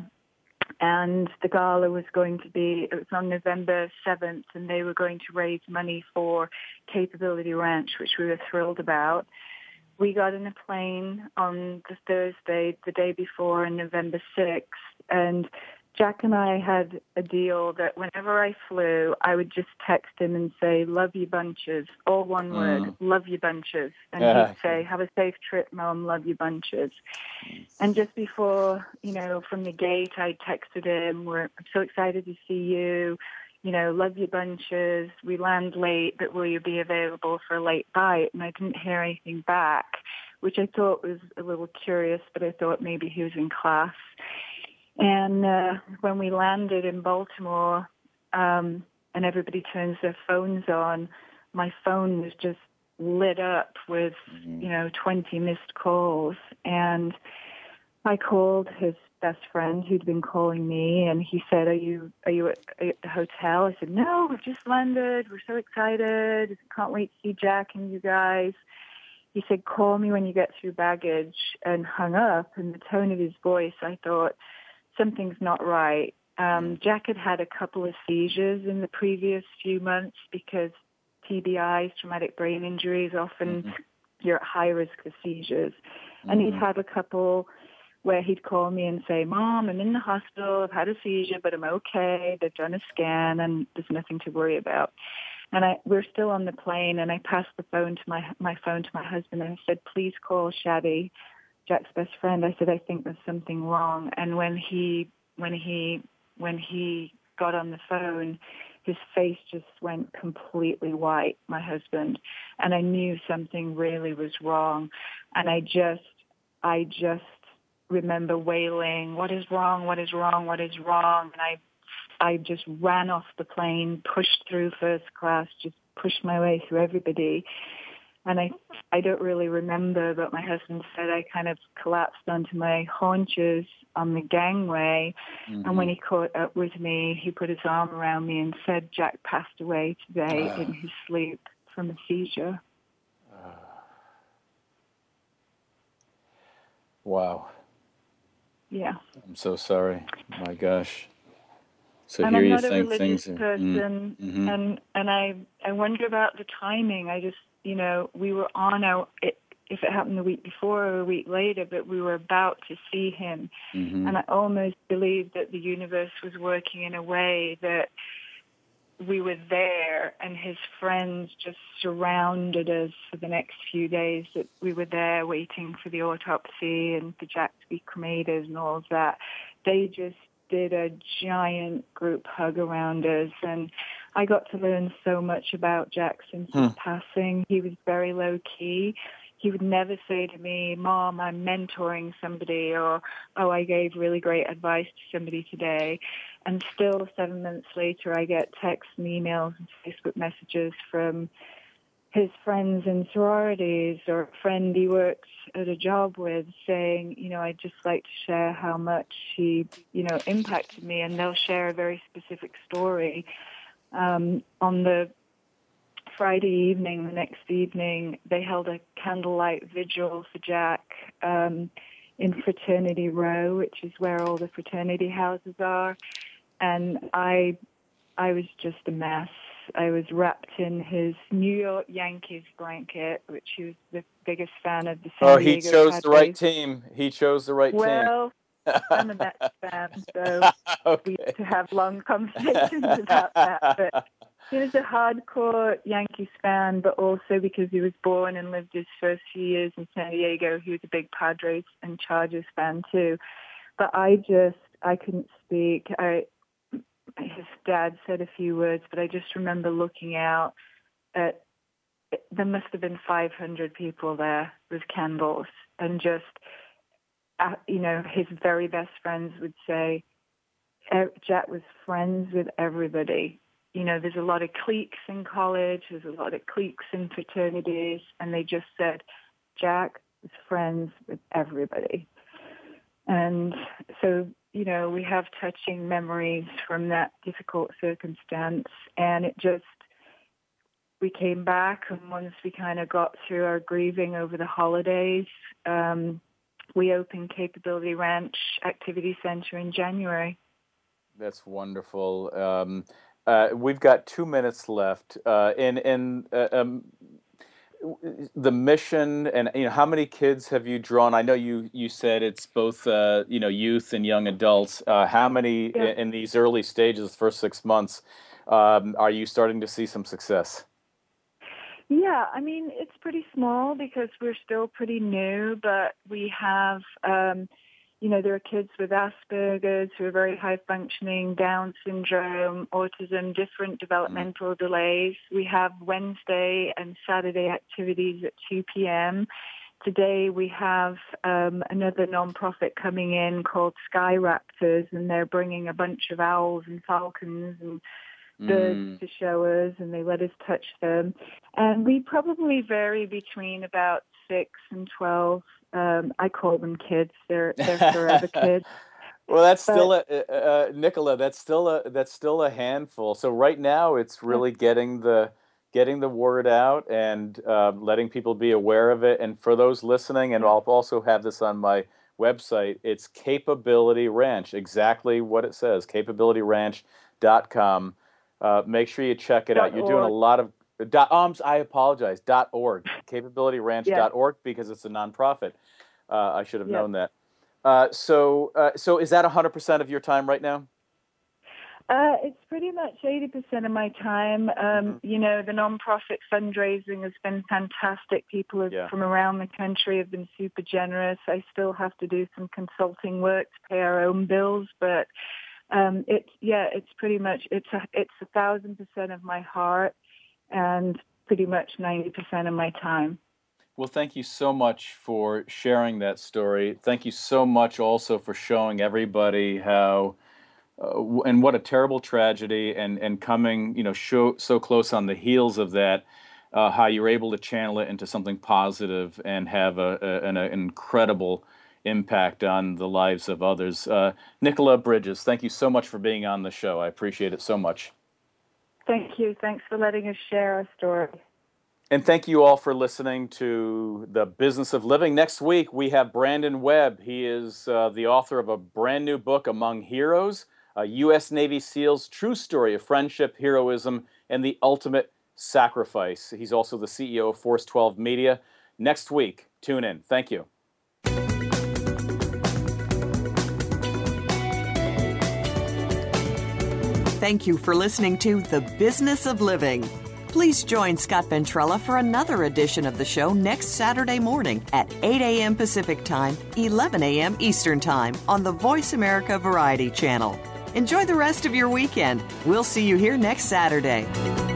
And the gala was going to be, it was on November seventh, and they were going to raise money for Capability Ranch, which we were thrilled about. We got in a plane on the Thursday, the day before, on November sixth, and Jack and I had a deal that whenever I flew, I would just text him and say, love you bunches, all one word, Mm. love you bunches. And Yeah. he'd say, have a safe trip, Mom, love you bunches. And just before, you know, from the gate, I texted him, We're, I'm so excited to see you, you know, love you bunches. We land late, but will you be available for a late bite? And I didn't hear anything back, which I thought was a little curious, but I thought maybe he was in class. And uh, when we landed in Baltimore, um, and everybody turns their phones on, my phone was just lit up with, Mm-hmm. you know, twenty missed calls. And I called his best friend who'd been calling me, and he said, are you are you at, are you at the hotel? I said, no, we've just landed. We're so excited. Can't wait to see Jack and you guys. He said, call me when you get through baggage, and hung up. And the tone of his voice, I thought, something's not right. Um, Jack had had a couple of seizures in the previous few months because T B Is, traumatic brain injuries, often Mhm. you're at high risk for seizures. And he'd Mhm. had a couple where he'd call me and say, Mom, I'm in the hospital. I've had a seizure, but I'm okay. They've done a scan, and there's nothing to worry about. And I, we're still on the plane, and I passed the phone to my my phone to my husband, and I said, please call Shadi, Jack's best friend. I said, I think there's something wrong. And when he when he when he got on the phone, his face just went completely white, my husband, and I knew something really was wrong. And I just I just remember wailing, what is wrong? What is wrong? What is wrong? And I I just ran off the plane, pushed through first class, just pushed my way through everybody. And I I don't really remember, but my husband said I kind of collapsed onto my haunches on the gangway. Mhm. And when he caught up with me, he put his arm around me and said Jack passed away today Ah. in his sleep from a seizure. Wow. Yeah. I'm so sorry. My gosh. So and here I'm you not a think religious things are. person, Mm, mhm. and and I I wonder about the timing. I just, you know, we were on our, it, if it happened the week before or a week later, but we were about to see him, Mhm. and I almost believed that the universe was working in a way that we were there, and his friends just surrounded us for the next few days, that we were there waiting for the autopsy and for Jack to be cremated and all of that. They just did a giant group hug around us, and I got to learn so much about Jack since his Hmm. passing. He was very low-key. He would never say to me, Mom, I'm mentoring somebody, or, oh, I gave really great advice to somebody today. And still, seven months later, I get texts and emails and Facebook messages from his friends in sororities, or a friend he works at a job with, saying, you know, I'd just like to share how much he, you know, impacted me. And they'll share a very specific story. Um, on the Friday evening, the next evening, they held a candlelight vigil for Jack um, in Fraternity Row, which is where all the fraternity houses are. And I, I was just a mess. I was wrapped in his New York Yankees blanket, which he was the biggest fan of the San Oh, he Diego chose the right Padres. team. He chose the right Well, team. I'm a Mets fan, so we Okay. used to have long conversations about that. But he was a hardcore Yankees fan, but also because he was born and lived his first few years in San Diego, he was a big Padres and Chargers fan too. But I just, I couldn't speak. I, his dad said a few words, but I just remember looking out at, there must have been five hundred people there with candles, and just, uh, you know, his very best friends would say, Jack was friends with everybody. You know, there's a lot of cliques in college, there's a lot of cliques in fraternities, and they just said, Jack was friends with everybody. And so, you know, we have touching memories from that difficult circumstance, and it just, we came back, and once we kind of got through our grieving over the holidays, um, we opened Capability Ranch Activity Center in January. That's wonderful. Um, uh, we've got two minutes left. Uh, in in uh, um, the mission, and you know, how many kids have you drawn? I know you you said it's both uh, you know, youth and young adults. Uh, how many yeah. in, in these early stages, the first six months, um, are you starting to see some success? Yeah, I mean, it's pretty small because we're still pretty new, but we have, um, you know, there are kids with Asperger's who are very high-functioning, Down syndrome, autism, different developmental mm. delays. We have Wednesday and Saturday activities at two p.m. Today we have um, another nonprofit coming in called Sky Raptors, and they're bringing a bunch of owls and falcons and birds mm. to show us, and they let us touch them. And we probably vary between about six and twelve. Um, I call them kids. They're they're forever kids. Well, that's but, still a uh, Nicola. That's still a that's still a handful. So right now, it's really getting the getting the word out and uh, letting people be aware of it. And for those listening, and I'll also have this on my website. It's Capability Ranch. Exactly what it says. capability ranch dot com. Uh, make sure you check it out. You're doing a lot of dot, um, I apologize. Dot org, capability ranch dot org, yeah. because it's a nonprofit. Uh, I should have yeah. known that. Uh, so, uh, so is that one hundred percent of your time right now? Uh, it's pretty much eighty percent of my time. Um, mm-hmm. You know, the nonprofit fundraising has been fantastic. People have, yeah. from around the country have been super generous. I still have to do some consulting work to pay our own bills, but Um, it's yeah, it's pretty much it's a it's a thousand percent of my heart, and pretty much ninety percent of my time. Well, thank you so much for sharing that story. Thank you so much also for showing everybody how uh, and what a terrible tragedy, and and coming you know show, so close on the heels of that, uh, how you're able to channel it into something positive and have a, a an a incredible impact on the lives of others. Uh, Nicola Bridges, thank you so much for being on the show. I appreciate it so much. Thank you. Thanks for letting us share our story. And thank you all for listening to The Business of Living. Next week, we have Brandon Webb. He is uh, the author of a brand new book, Among Heroes, a U S Navy SEAL's true story of friendship, heroism, and the ultimate sacrifice. He's also the C E O of Force twelve Media. Next week, tune in. Thank you. Thank you for listening to The Business of Living. Please join Scott Ventrella for another edition of the show next Saturday morning at eight a.m. Pacific Time, eleven a.m. Eastern Time on the Voice America Variety Channel. Enjoy the rest of your weekend. We'll see you here next Saturday.